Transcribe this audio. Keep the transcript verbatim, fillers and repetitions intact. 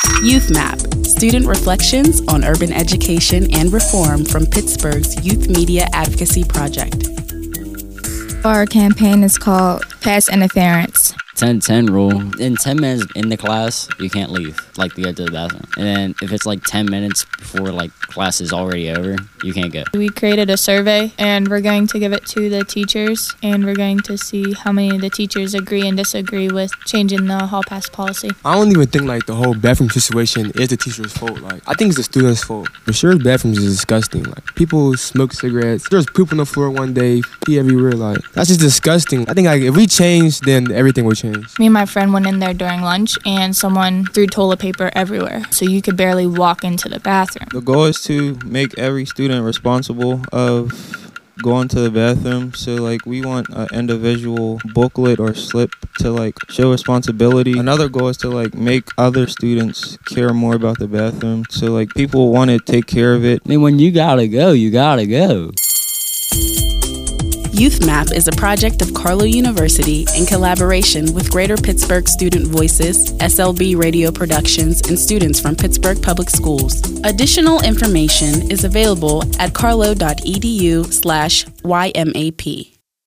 Youth Map, student reflections on urban education and reform from Pittsburgh's Youth Media Advocacy Project. Our campaign is called Pass Interference. ten ten rule. In ten minutes in the class, you can't leave, like, to go to the bathroom. And then if it's like ten minutes before, like, class is already over, you can't go. We created a survey, and we're going to give it to the teachers, and we're going to see how many of the teachers agree and disagree with changing the hall pass policy. I don't even think, like, the whole bathroom situation is the teacher's fault. Like, I think it's the student's fault. For sure, bathrooms is disgusting. Like, people smoke cigarettes. There's poop on the floor one day, pee everywhere. Like, that's just disgusting. I think, like, if we change, then everything will change. Me and my friend went in there during lunch, and someone threw toilet paper everywhere, so you could barely walk into the bathroom. The goal is to make every student responsible of going to the bathroom. So, like, we want an individual booklet or slip to, like, show responsibility. Another goal is to, like, make other students care more about the bathroom. So, like, people want to take care of it. I mean, when you gotta go, you gotta go. Youth Map is a project of Carlow University in collaboration with Greater Pittsburgh Student Voices, S L B Radio Productions, and students from Pittsburgh Public Schools. Additional information is available at carlow dot e d u slash Y M A P.